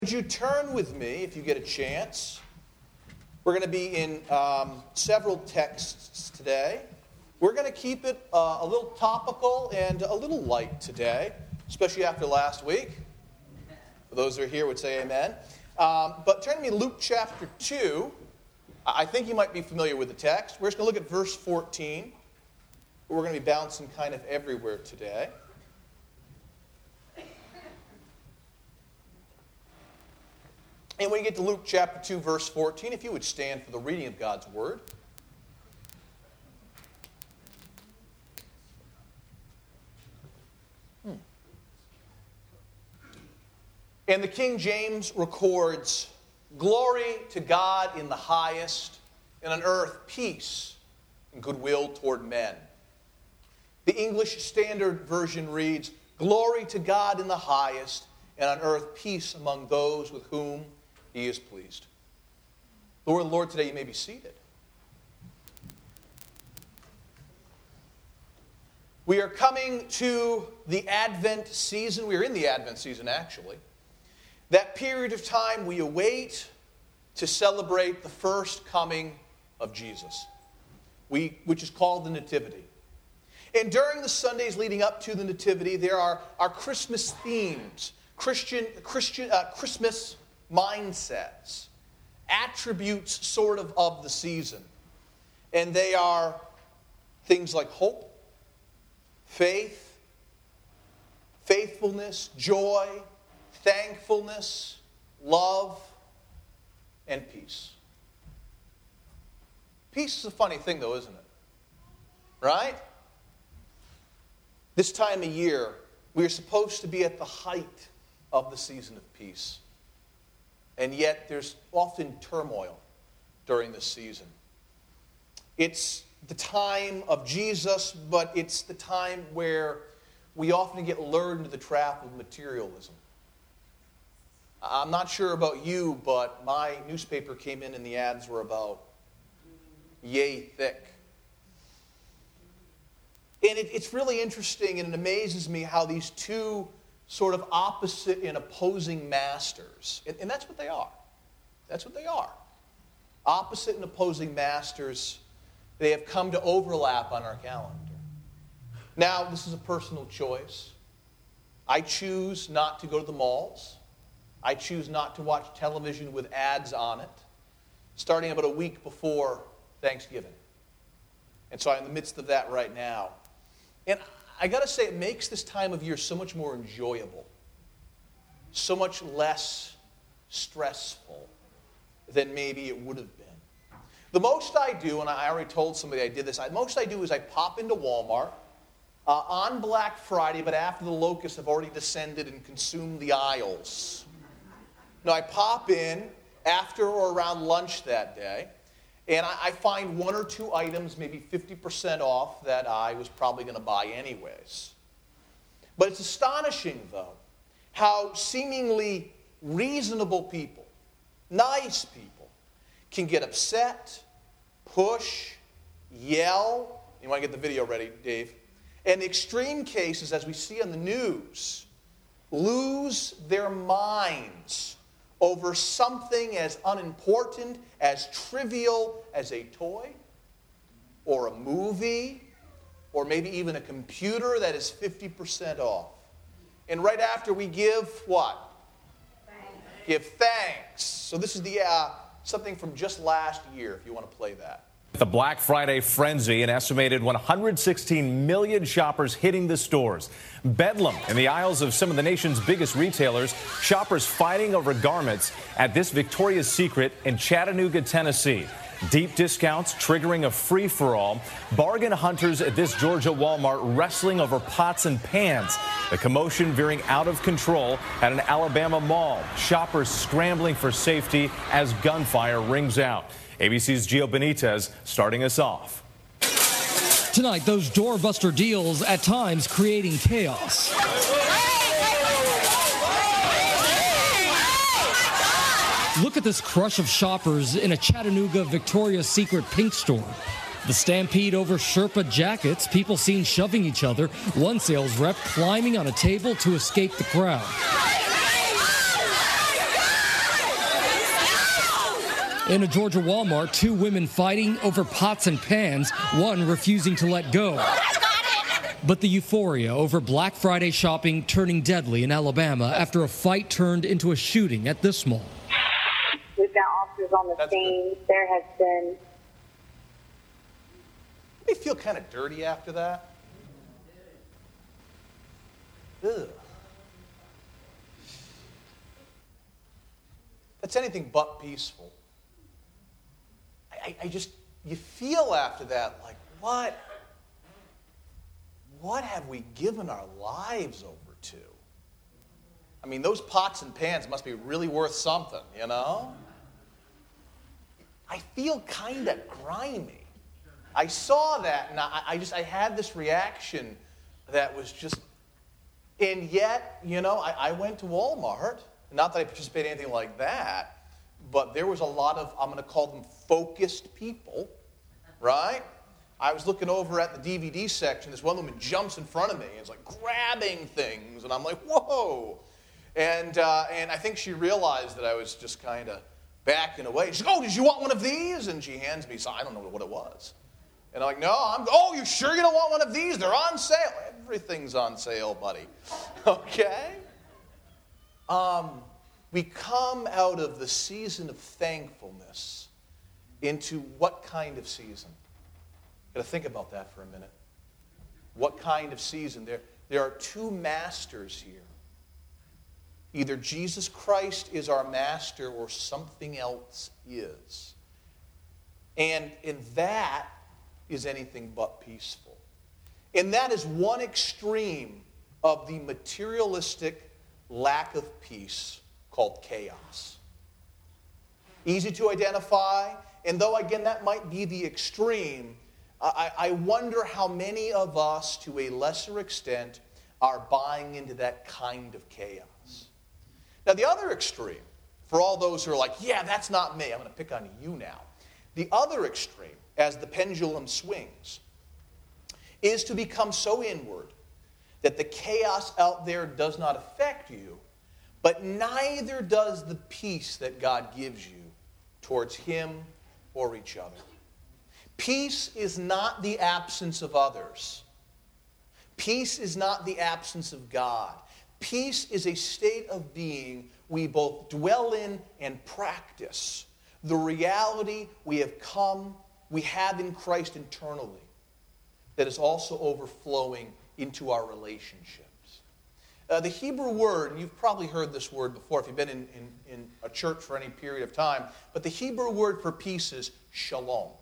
Would you turn with me, if you get a chance? We're going to be in several texts today. We're going to keep it a little topical and a little light today, especially after last week. For those who are here would say amen. But turn to me Luke chapter 2. I think you might be familiar with the text. We're just going to look at verse 14. We're going to be bouncing kind of everywhere today. And when you get to Luke chapter 2, verse 14, if you would stand for the reading of God's word. And the King James records, "Glory to God in the highest, and on earth peace and goodwill toward men." The English Standard Version reads, "Glory to God in the highest, and on earth peace among those with whom He is pleased." The word of the Lord today, you may be seated. We are coming to the Advent season. We are in the Advent season, actually. That period of time we await to celebrate the first coming of Jesus, which is called the Nativity. And during the Sundays leading up to the Nativity, there are Christmas themes, Christmas mindsets, attributes sort of the season. And they are things like hope, faith, faithfulness, joy, thankfulness, love, and peace. Peace is a funny thing, though, isn't it? Right? This time of year, we are supposed to be at the height of the season of peace. And yet, there's often turmoil during this season. It's the time of Jesus, but it's the time where we often get lured into the trap of materialism. I'm not sure about you, but my newspaper came in and the ads were about yay thick. And it's really interesting, and it amazes me how these two sort of opposite and opposing masters, and that's what they are. That's what they are. Opposite and opposing masters, they have come to overlap on our calendar. Now, this is a personal choice. I choose not to go to the malls. I choose not to watch television with ads on it, starting about a week before Thanksgiving. And so I'm in the midst of that right now. And I got to say, it makes this time of year so much more enjoyable, so much less stressful than maybe it would have been. The most I do, and I already told somebody I did this, most I do is I pop into Walmart on Black Friday, but after the locusts have already descended and consumed the aisles. Now, I pop in after or around lunch that day, and I find one or two items, maybe 50% off, that I was probably going to buy anyways. But it's astonishing, though, how seemingly reasonable people, nice people, can get upset, push, yell. You want to get the video ready, Dave? And extreme cases, as we see on the news, lose their minds over something as unimportant, as trivial as a toy, or a movie, or maybe even a computer that is 50% off. And right after we give what? Thanks. Give thanks. So this is the something from just last year, if you want to play that. The Black Friday frenzy, an estimated 116 million shoppers hitting the stores. Bedlam in the aisles of some of the nation's biggest retailers. Shoppers fighting over garments at this Victoria's Secret in Chattanooga, Tennessee. Deep discounts triggering a free-for-all. Bargain hunters at this Georgia Walmart wrestling over pots and pans. The commotion veering out of control at an Alabama mall. Shoppers scrambling for safety as gunfire rings out. ABC's Gio Benitez starting us off. Tonight, those doorbuster deals at times creating chaos. Look at this crush of shoppers in a Chattanooga Victoria's Secret pink store. The stampede over Sherpa jackets, people seen shoving each other, one sales rep climbing on a table to escape the crowd. In a Georgia Walmart, two women fighting over pots and pans, one refusing to let go. But the euphoria over Black Friday shopping turning deadly in Alabama after a fight turned into a shooting at this mall. We've got officers on the scene. Good. There has been... They feel kind of dirty after that. Ugh. That's anything but peaceful. I just, you feel after that like, what have we given our lives over to? I mean, those pots and pans must be really worth something, you know? I feel kind of grimy. I saw that, and I had this reaction that was just, and yet, you know, I went to Walmart. Not that I participated in anything like that, but there was a lot of, I'm going to call them focused people, right? I was looking over at the DVD section. This one woman jumps in front of me and is like grabbing things, and I'm like, whoa. And I think she realized that I was just kind of backing away. She's like, oh, did you want one of these? And she hands me some. I don't know what it was. And I'm like, no, oh, you sure you don't want one of these? They're on sale. Everything's on sale, buddy. Okay? We come out of the season of thankfulness into what kind of season? Got to think about that for a minute. What kind of season? There are two masters here. Either Jesus Christ is our master or something else is. And that is anything but peaceful. And that is one extreme of the materialistic lack of peace called chaos. Easy to identify, and though, again, that might be the extreme, I wonder how many of us, to a lesser extent, are buying into that kind of chaos. Now, the other extreme, for all those who are like, yeah, that's not me, I'm going to pick on you now. The other extreme, as the pendulum swings, is to become so inward that the chaos out there does not affect you, but neither does the peace that God gives you towards Him or each other. Peace is not the absence of others. Peace is not the absence of God. Peace is a state of being we both dwell in and practice. The reality we have in Christ internally that is also overflowing into our relationships. The Hebrew word, and you've probably heard this word before if you've been in a church for any period of time, but the Hebrew word for peace is shalom.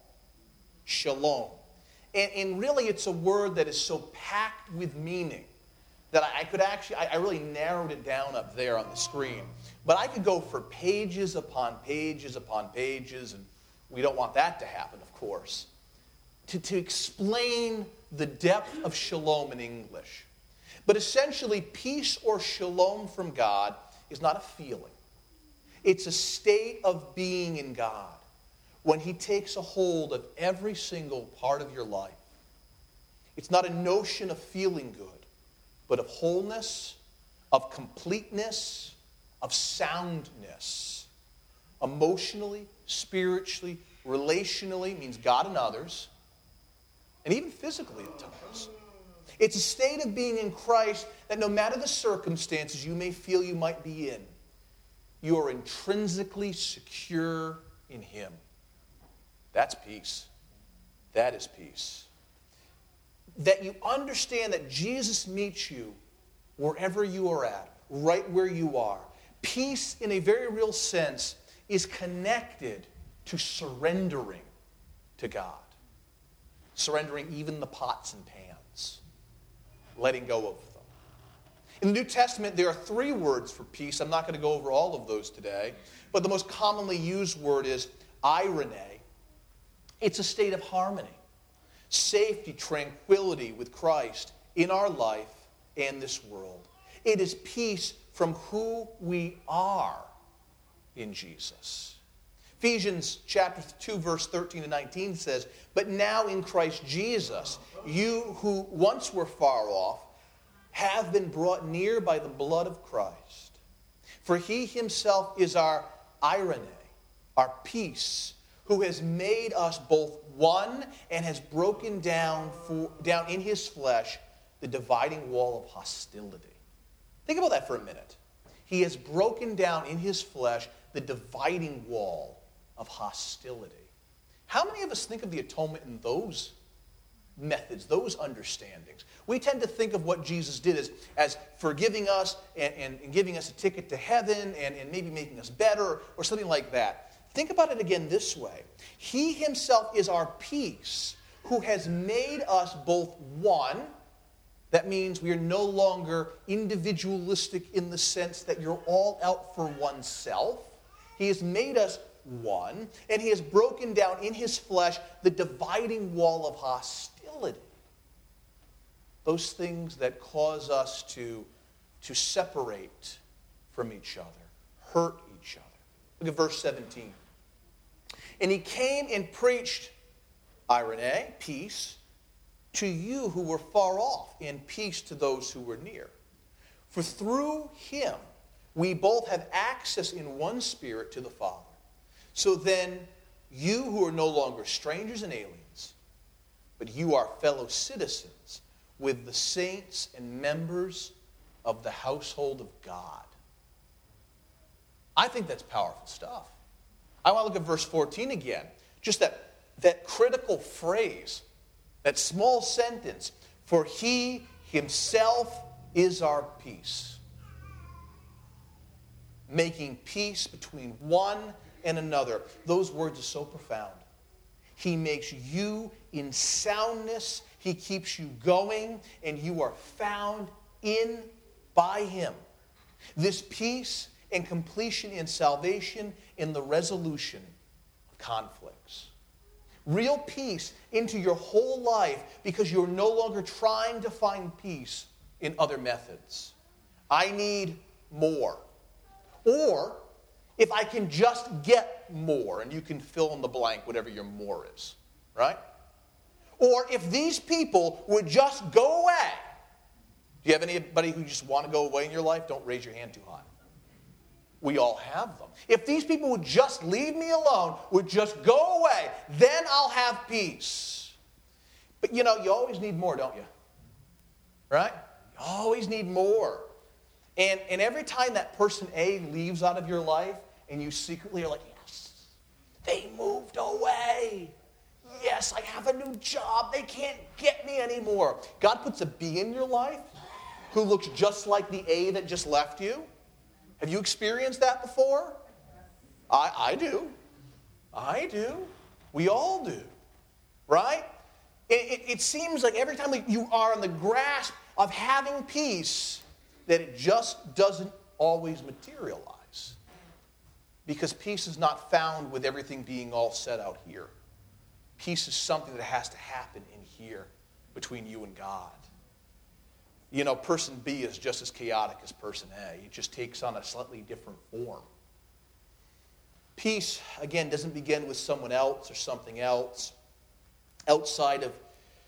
Shalom. And really it's a word that is so packed with meaning that I really narrowed it down up there on the screen. But I could go for pages upon pages upon pages, and we don't want that to happen, of course, to explain the depth of shalom in English. But essentially, peace or shalom from God is not a feeling. It's a state of being in God when He takes a hold of every single part of your life. It's not a notion of feeling good, but of wholeness, of completeness, of soundness. Emotionally, spiritually, relationally, means God and others, and even physically at times. It's a state of being in Christ that no matter the circumstances you may feel you might be in, you are intrinsically secure in Him. That's peace. That is peace. That you understand that Jesus meets you wherever you are at, right where you are. Peace, in a very real sense, is connected to surrendering to God. Surrendering even the pots and pans. Letting go of them. In the New Testament, there are 3 words for peace. I'm not going to go over all of those today. But the most commonly used word is eirene. It's a state of harmony. Safety, tranquility with Christ in our life and this world. It is peace from who we are in Jesus. Ephesians chapter 2, verse 13 and 19 says, "But now in Christ Jesus, you who once were far off have been brought near by the blood of Christ. For He Himself is our eirene, our peace, who has made us both one and has broken down in his flesh the dividing wall of hostility. Think about that for a minute. He has broken down in his flesh the dividing wall of hostility. How many of us think of the atonement in those methods, those understandings? We tend to think of what Jesus did as forgiving us and giving us a ticket to heaven and maybe making us better or something like that. Think about it again this way. He himself is our peace, who has made us both one. That means we are no longer individualistic in the sense that you're all out for oneself. He has made us one, and he has broken down in his flesh the dividing wall of hostility. Those things that cause us to separate from each other, hurt each other. Look at verse 17. And he came and preached, irene, peace, to you who were far off, and peace to those who were near. For through him we both have access in one Spirit to the Father. So then, you who are no longer strangers and aliens, but you are fellow citizens with the saints and members of the household of God. I think that's powerful stuff. I want to look at verse 14 again. Just that critical phrase, that small sentence, for he himself is our peace. Making peace between one and another. Those words are so profound. He makes you in soundness. He keeps you going, and you are found in by him. This peace and completion in salvation in the resolution of conflicts. Real peace into your whole life because you're no longer trying to find peace in other methods. I need more. Or if I can just get more, and you can fill in the blank, whatever your more is, right? Or if these people would just go away. Do you have anybody who just want to go away in your life? Don't raise your hand too high. We all have them. If these people would just leave me alone, would just go away, then I'll have peace. But you always need more, don't you? Right? You always need more. And every time that person A leaves out of your life, and you secretly are like, yes, they moved away. Yes, I have a new job. They can't get me anymore. God puts a B in your life who looks just like the A that just left you. Have you experienced that before? I do. I do. We all do. Right? It seems like every time you are in the grasp of having peace, that it just doesn't always materialize. Because peace is not found with everything being all set out here. Peace is something that has to happen in here between you and God. Person B is just as chaotic as person A. It just takes on a slightly different form. Peace, again, doesn't begin with someone else or something else outside of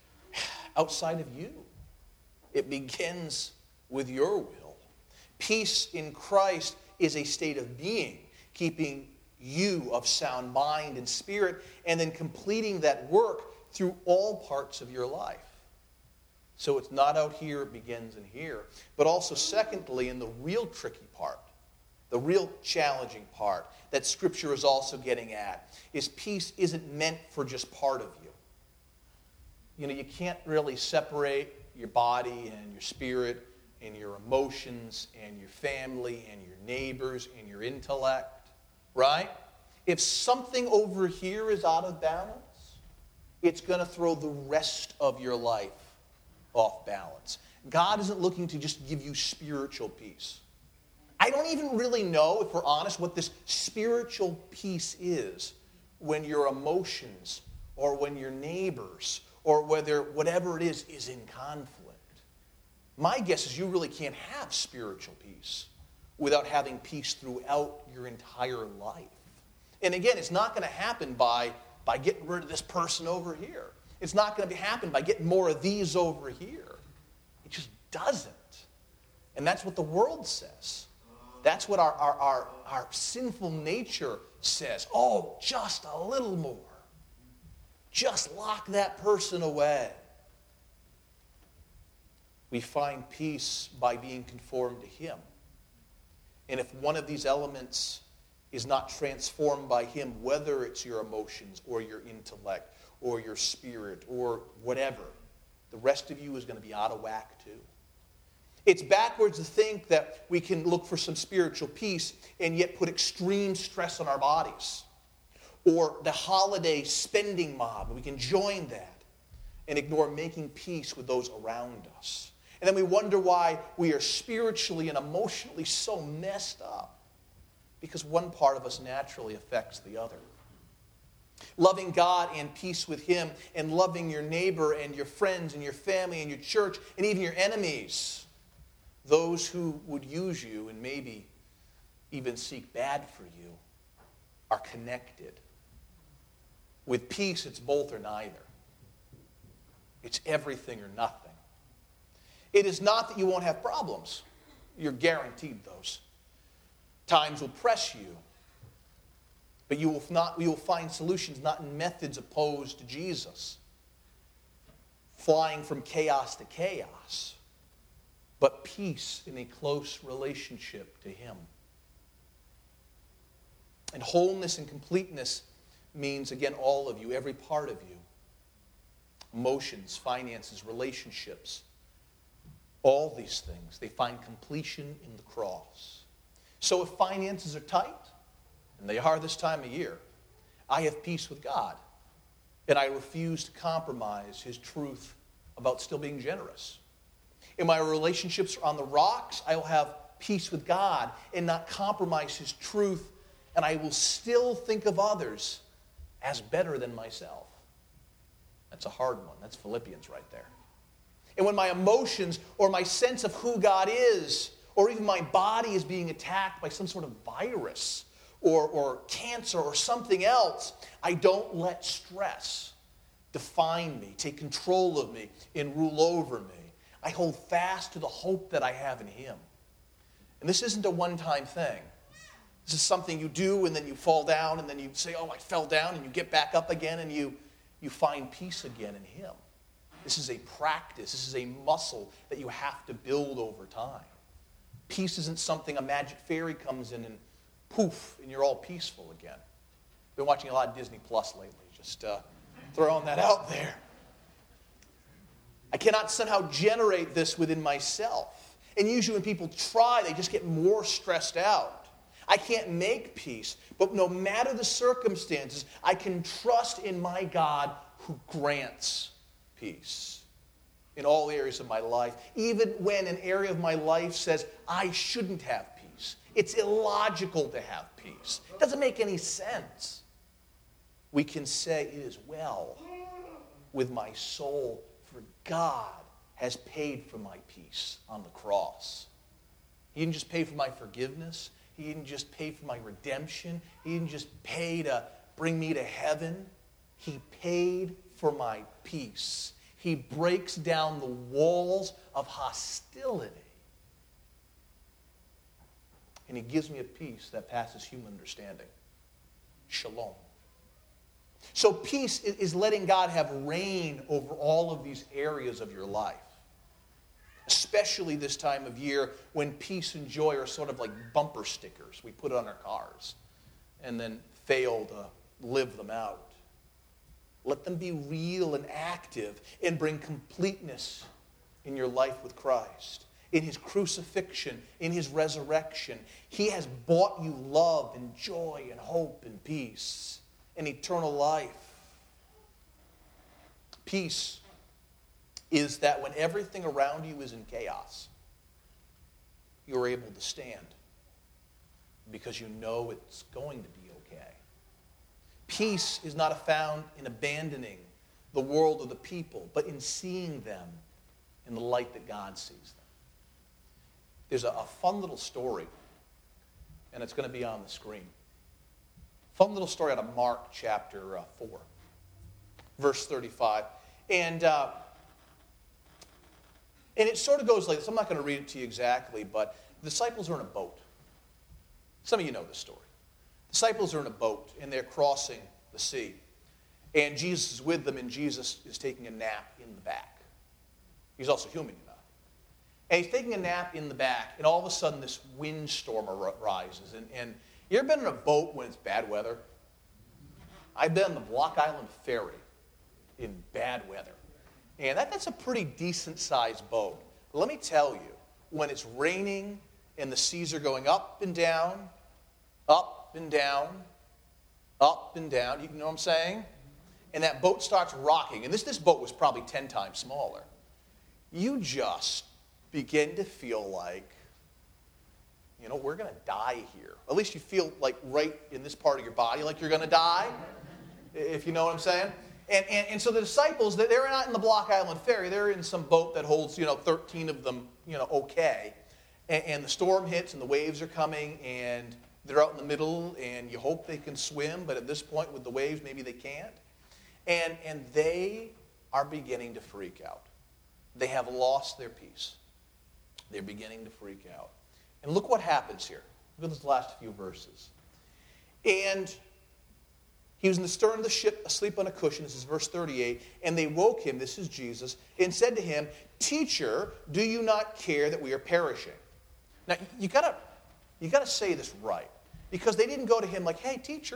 you. It begins with your will. Peace in Christ is a state of being, keeping you of sound mind and spirit, and then completing that work through all parts of your life. So it's not out here, it begins in here. But also, secondly, in the real tricky part, the real challenging part that Scripture is also getting at, is peace isn't meant for just part of you. You can't really separate your body and your spirit and your emotions and your family and your neighbors and your intellect, right? If something over here is out of balance, it's going to throw the rest of your life off balance. God isn't looking to just give you spiritual peace. I don't even really know, if we're honest, what this spiritual peace is when your emotions or when your neighbors or whatever it is in conflict. My guess is you really can't have spiritual peace without having peace throughout your entire life. And again, it's not going to happen by getting rid of this person over here. It's not going to happen by getting more of these over here. It just doesn't. And that's what the world says. That's what our sinful nature says. Oh, just a little more. Just lock that person away. We find peace by being conformed to Him. And if one of these elements is not transformed by Him, whether it's your emotions or your intellect or your spirit or whatever, the rest of you is going to be out of whack too. It's backwards to think that we can look for some spiritual peace and yet put extreme stress on our bodies. Or the holiday spending mob, we can join that and ignore making peace with those around us. And then we wonder why we are spiritually and emotionally so messed up. Because one part of us naturally affects the other. Loving God and peace with Him and loving your neighbor and your friends and your family and your church and even your enemies, those who would use you and maybe even seek bad for you, are connected. With peace, it's both or neither. It's everything or nothing. It is not that you won't have problems. You're guaranteed those. Times will press you. But you will find solutions not in methods opposed to Jesus. Flying from chaos to chaos. But peace in a close relationship to Him. And wholeness and completeness means, again, all of you, every part of you. Emotions, finances, relationships. All these things, they find completion in the cross. So if finances are tight, and they are this time of year, I have peace with God. And I refuse to compromise His truth about still being generous. In my relationships on the rocks, I will have peace with God and not compromise His truth, and I will still think of others as better than myself. That's a hard one. That's Philippians right there. And when my emotions or my sense of who God is, or even my body is being attacked by some sort of virus or cancer or something else, I don't let stress define me, take control of me, and rule over me. I hold fast to the hope that I have in Him. And this isn't a one-time thing. This is something you do and then you fall down and then you say, oh, I fell down, and you get back up again and you find peace again in Him. This is a practice. This is a muscle that you have to build over time. Peace isn't something a magic fairy comes in and poof, and you're all peaceful again. Been watching a lot of Disney Plus lately. Just throwing that out there. I cannot somehow generate this within myself. And usually when people try, they just get more stressed out. I can't make peace, but no matter the circumstances, I can trust in my God who grants peace in all areas of my life, even when an area of my life says I shouldn't have peace. It's illogical to have peace. It doesn't make any sense. We can say, it is well with my soul, for God has paid for my peace on the cross. He didn't just pay for my forgiveness. He didn't just pay for my redemption. He didn't just pay to bring me to heaven. He paid for my peace. He breaks down the walls of hostility. And He gives me a peace that passes human understanding. Shalom. So peace is letting God have reign over all of these areas of your life. Especially this time of year when peace and joy are sort of like bumper stickers we put on our cars and then fail to live them out. Let them be real and active and bring completeness in your life with Christ. In His crucifixion, in His resurrection, He has bought you love and joy and hope and peace and eternal life. Peace is that when everything around you is in chaos, you're able to stand because you know it's going to be okay. Peace is not found in abandoning the world or the people, but in seeing them in the light that God sees them. There's a fun little story, and it's going to be on the screen. Fun little story out of Mark chapter 4, verse 35. And it sort of goes like this. I'm not going to read it to you exactly, but the disciples are in a boat. Some of you know this story. Disciples are in a boat, and they're crossing the sea. And Jesus is with them, and Jesus is taking a nap in the back. He's also human enough. And he's taking a nap in the back, and all of a sudden this windstorm arises. And you ever been in a boat when it's bad weather? I've been on the Block Island Ferry in bad weather. And that's a pretty decent-sized boat. But let me tell you, when it's raining and the seas are going up and down, up and down, up and down, you know what I'm saying? And that boat starts rocking. And this boat was probably 10 times smaller. You just begin to feel like, we're going to die here. At least you feel like right in this part of your body like you're going to die, if you know what I'm saying. And so the disciples, they're not in the Block Island Ferry. They're in some boat that holds, 13 of them, okay. And the storm hits and the waves are coming and they're out in the middle and you hope they can swim, but at this point with the waves, maybe they can't. And they are beginning to freak out. They have lost their peace. They're beginning to freak out. And look what happens here. Look at those last few verses. And he was in the stern of the ship, asleep on a cushion. This is verse 38. And they woke him, this is Jesus, and said to him, "Teacher, do you not care that we are perishing?" Now, you gotta say this right. Because they didn't go to him like, "Hey, teacher,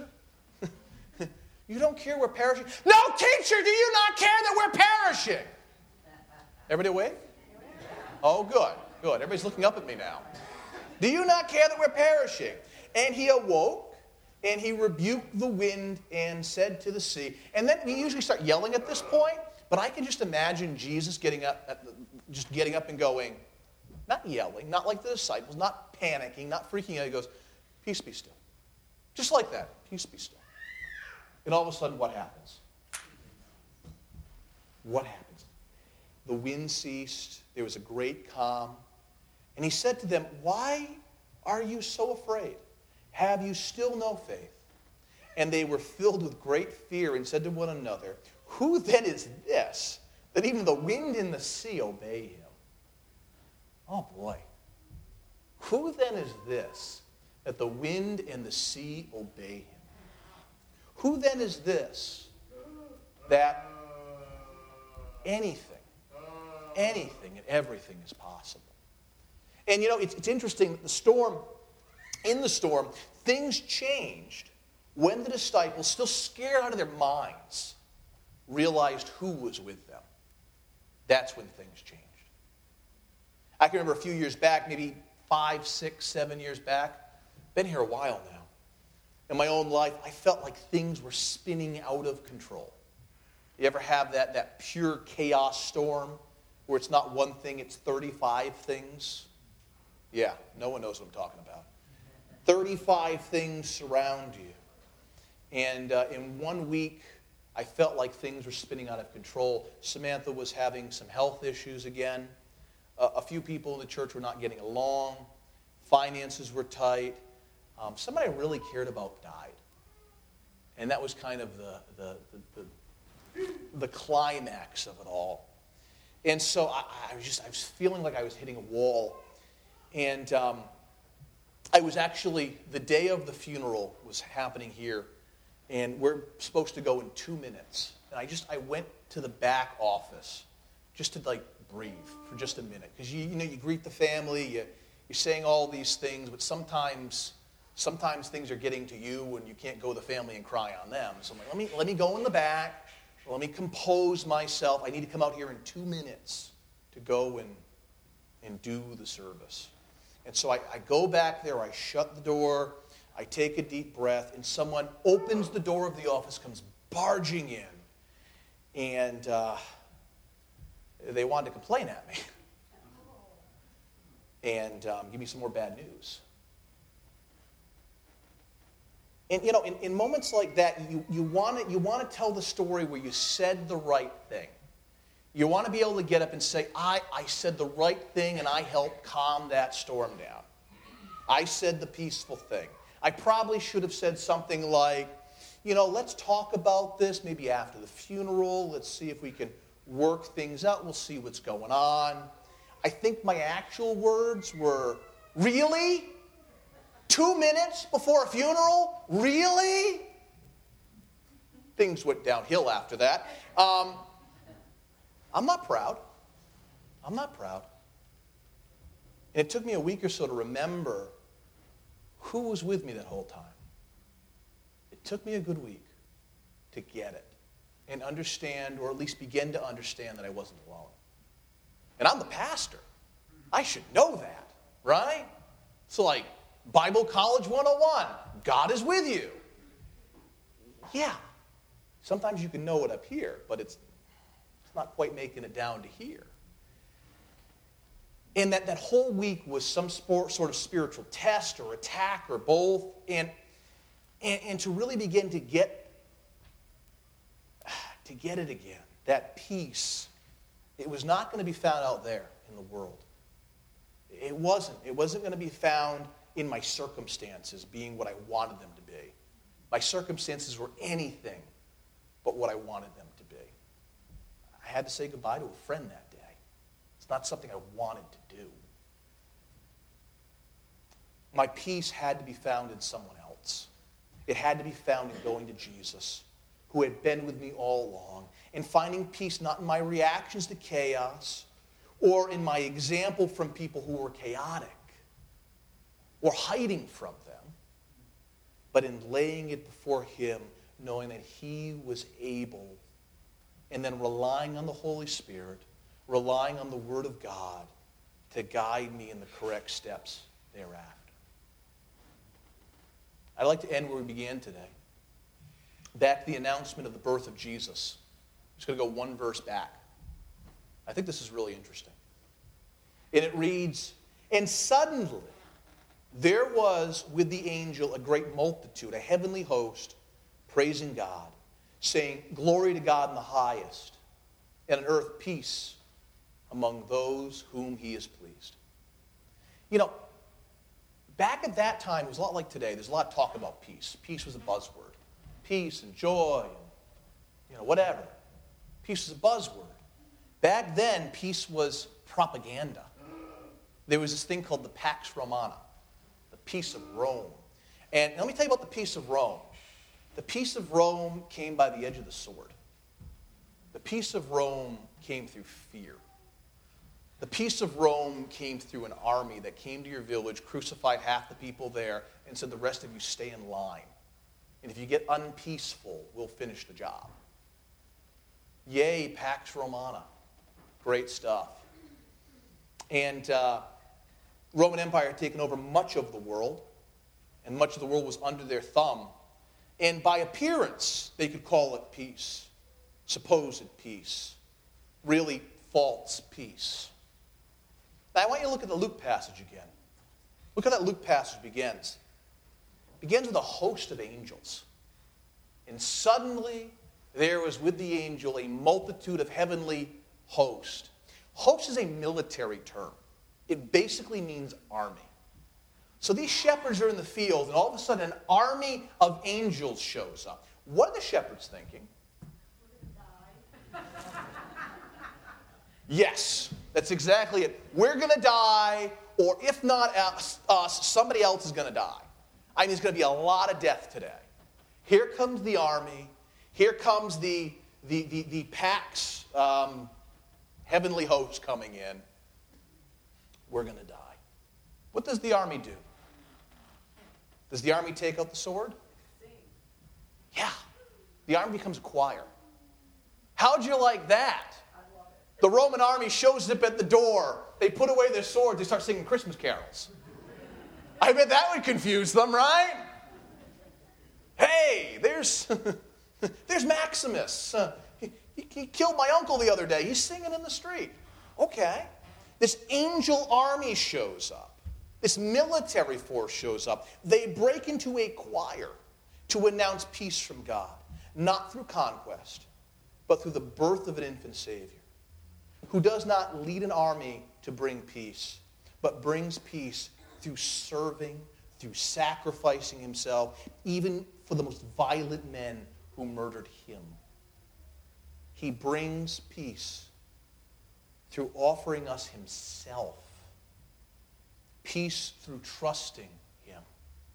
you don't care we're perishing?" "No, teacher, do you not care that we're perishing?" Everybody awake? Oh, good. Everybody's looking up at me now. "Do you not care that we're perishing?" And he awoke, and he rebuked the wind and said to the sea. And then we usually start yelling at this point, but I can just imagine Jesus getting up and going, not yelling, not like the disciples, not panicking, not freaking out. He goes, "Peace be still." Just like that, peace be still. And all of a sudden, what happens? What happens? The wind ceased. There was a great calm. And he said to them, "Why are you so afraid? Have you still no faith?" And they were filled with great fear and said to one another, "Who then is this, that even the wind and the sea obey him?" Oh boy. Who then is this, that the wind and the sea obey him? Who then is this, that anything and everything is possible? And it's interesting that in the storm, things changed when the disciples, still scared out of their minds, realized who was with them. That's when things changed. I can remember a few years back, maybe 5, 6, 7 years back, been here a while now. In my own life, I felt like things were spinning out of control. You ever have that pure chaos storm where it's not one thing, it's 35 things? Yeah, no one knows what I'm talking about. 35 things surround you. And in 1 week, I felt like things were spinning out of control. Samantha was having some health issues again. A few people in the church were not getting along. Finances were tight. Somebody I really cared about died. And that was kind of the climax of it all. And so I was feeling like I was hitting a wall. And I was actually, the day of the funeral was happening here, and we're supposed to go in 2 minutes. And I went to the back office just to breathe for just a minute. Because you greet the family, you're saying all these things, but sometimes things are getting to you and you can't go to the family and cry on them. So I'm like, let me go in the back, let me compose myself. I need to come out here in 2 minutes to go and do the service. And so I go back there, I shut the door, I take a deep breath, and someone opens the door of the office, comes barging in, and they wanted to complain at me and give me some more bad news. And in moments like that, you want to tell the story where you said the right thing. You want to be able to get up and say, I said the right thing and I helped calm that storm down. I said the peaceful thing. I probably should have said something like, let's talk about this maybe after the funeral. Let's see if we can work things out. We'll see what's going on. I think my actual words were, "Really? 2 minutes before a funeral? Really? Things went downhill after that. I'm not proud. I'm not proud. And it took me a week or so to remember who was with me that whole time. It took me a good week to get it and understand, or at least begin to understand, that I wasn't alone. And I'm the pastor. I should know that, right? So like Bible College 101, God is with you. Yeah. Sometimes you can know it up here, but it's not quite making it down to here. And that whole week was some sort of spiritual test or attack or both. And to really begin to get it again, that peace, it was not going to be found out there in the world. It wasn't. It wasn't going to be found in my circumstances being what I wanted them to be. My circumstances were anything but what I wanted them to be. I had to say goodbye to a friend that day. It's not something I wanted to do. My peace had to be found in someone else. It had to be found in going to Jesus, who had been with me all along, and finding peace not in my reactions to chaos or in my example from people who were chaotic or hiding from them, but in laying it before him, knowing that he was able, and then relying on the Holy Spirit, relying on the Word of God to guide me in the correct steps thereafter. I'd like to end where we began today. Back to the announcement of the birth of Jesus. I'm just going to go one verse back. I think this is really interesting. And it reads, "And suddenly there was with the angel a great multitude, a heavenly host, praising God, saying, 'Glory to God in the highest, and on earth peace among those whom he is pleased.'" You know, back at that time, it was a lot like today. There's a lot of talk about peace. Peace was a buzzword. Peace and joy and, whatever. Peace was a buzzword. Back then, peace was propaganda. There was this thing called the Pax Romana, the peace of Rome. And let me tell you about the peace of Rome. The peace of Rome came by the edge of the sword. The peace of Rome came through fear. The peace of Rome came through an army that came to your village, crucified half the people there, and said, "The rest of you stay in line. And if you get unpeaceful, we'll finish the job." Yay, Pax Romana. Great stuff. And Roman Empire had taken over much of the world, and much of the world was under their thumb. And by appearance, they could call it peace, supposed peace, really false peace. Now, I want you to look at the Luke passage again. Look how that Luke passage begins. It begins with a host of angels. And suddenly there was with the angel a multitude of heavenly hosts. Host is a military term. It basically means army. So these shepherds are in the field, and all of a sudden an army of angels shows up. What are the shepherds thinking? Yes, that's exactly it. We're going to die, or if not us, somebody else is going to die. I mean, there's going to be a lot of death today. Here comes the army. Here comes the Pax heavenly host coming in. We're going to die. What does the army do? Does the army take out the sword? Yeah. The army becomes a choir. How'd you like that? The Roman army shows up at the door. They put away their swords. They start singing Christmas carols. I bet that would confuse them, right? Hey, there's Maximus. He killed my uncle the other day. He's singing in the street. Okay. This angel army shows up. This military force shows up. They break into a choir to announce peace from God, not through conquest, but through the birth of an infant Savior, who does not lead an army to bring peace, but brings peace through serving, through sacrificing himself, even for the most violent men who murdered him. He brings peace through offering us himself. Peace through trusting him.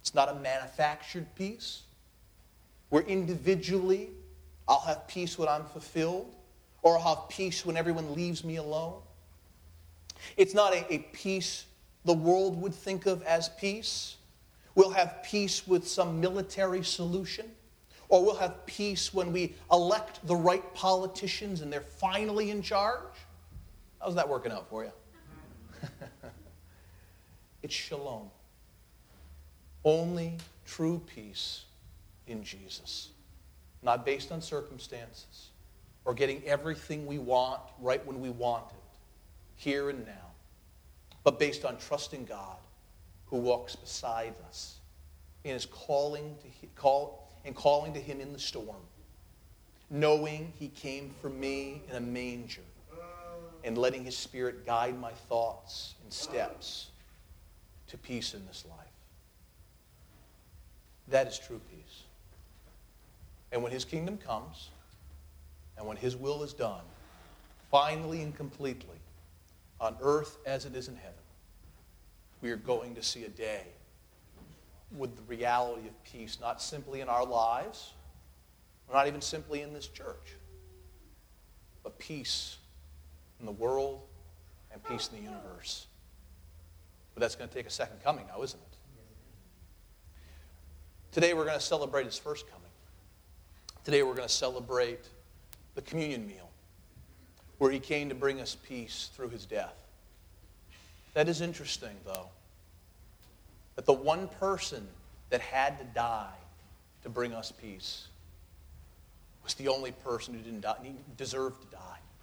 It's not a manufactured peace, where individually I'll have peace when I'm fulfilled, or I'll have peace when everyone leaves me alone. It's not a peace the world would think of as peace. We'll have peace with some military solution, or we'll have peace when we elect the right politicians and they're finally in charge. How's that working out for you? It's shalom. Only true peace in Jesus. Not based on circumstances or getting everything we want right when we want it, here and now, but based on trusting God who walks beside us and is calling to him in the storm, knowing he came for me in a manger and letting his Spirit guide my thoughts and steps to peace in this life. That is true peace. And when his kingdom comes, and when his will is done, finally and completely, on earth as it is in heaven, we are going to see a day with the reality of peace, not simply in our lives, not even simply in this church, but peace in the world and peace in the universe. But that's going to take a second coming now, isn't it? Today we're going to celebrate his first coming. Today we're going to celebrate the communion meal, where he came to bring us peace through his death. That is interesting, though, that the one person that had to die to bring us peace was the only person who didn't die, deserved to die.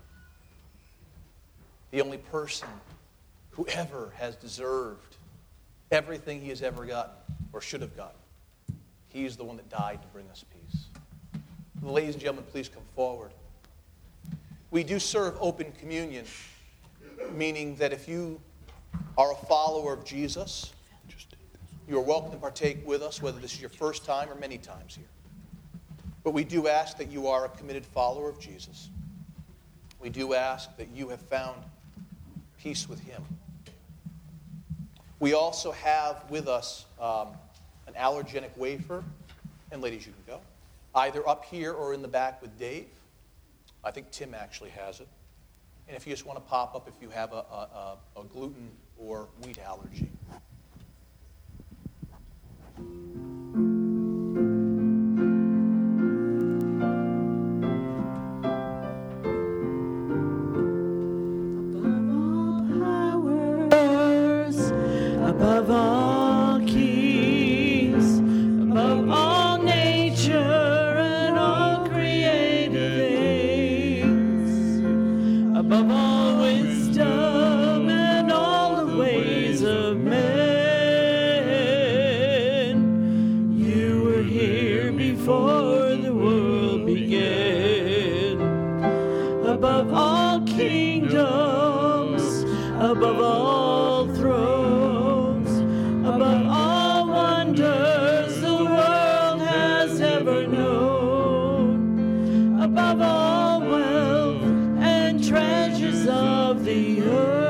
The only person who ever has deserved everything he has ever gotten or should have gotten. He's the one that died to bring us peace. Ladies and gentlemen, please come forward. We do serve open communion, meaning that if you are a follower of Jesus, you are welcome to partake with us, whether this is your first time or many times here. But we do ask that you are a committed follower of Jesus. We do ask that you have found peace with him. We also have with us an allergenic wafer, and ladies, you can go, either up here or in the back with Dave. I think Tim actually has it. And if you just want to pop up if you have a gluten or wheat allergy. Above all kings, above all nature and all created things, above all wisdom and all the ways of men, you were here before the world began. Above all kingdoms, above all thrones, above all wonders the world has ever known, above all wealth and treasures of the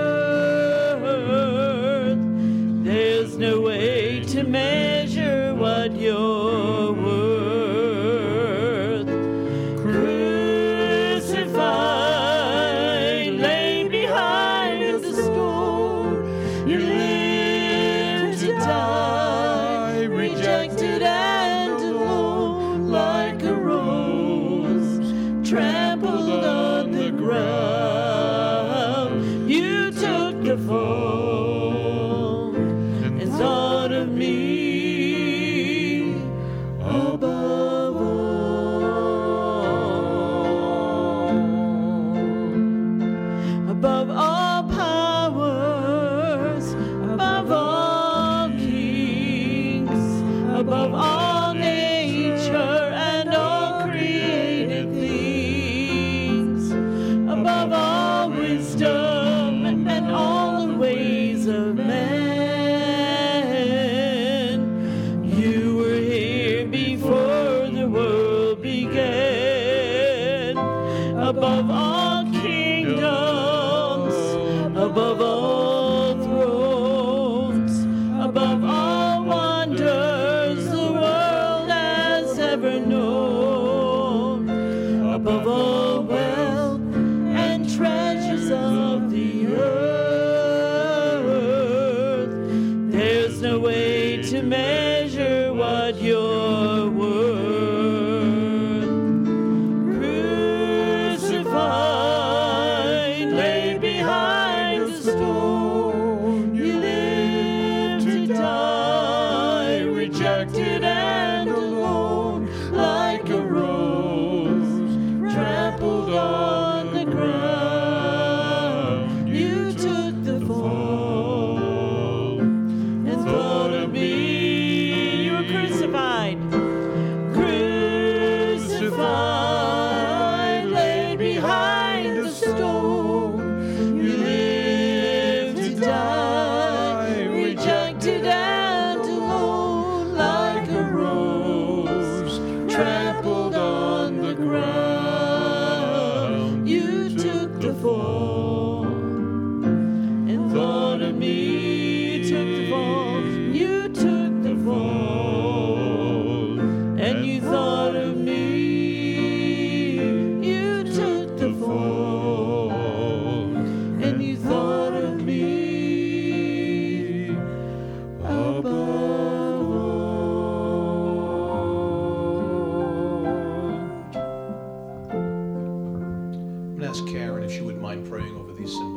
earth, there's no way to measure what you're worth. Crucified, laid behind the stone, you lived to die, rejected and alone, like a rose trampled on the ground. You took the fall and thought of me above all. Above all powers, above all kings, above all nature and all created things, above all wisdom and all the ways of man, you were here before the world began. Above all kingdoms, above all thrones, above all wonders ever known. Above all wealth and treasures of the earth, there's no way to measure what you're worth. Crucified, laid behind a stone, you lived to die, rejected and alone, like a rose trampled on the ground. You took the fall and thought of me. You were crucified, crucified, laid behind a stone. You lived to die, rejected and alone, like a rose trampled on the ground. You took the fall and thought of me. You took the fall. You took the fall and you thought of me. You took the fall and you thought of me above all. I'm going to ask Karen if she wouldn't mind praying over these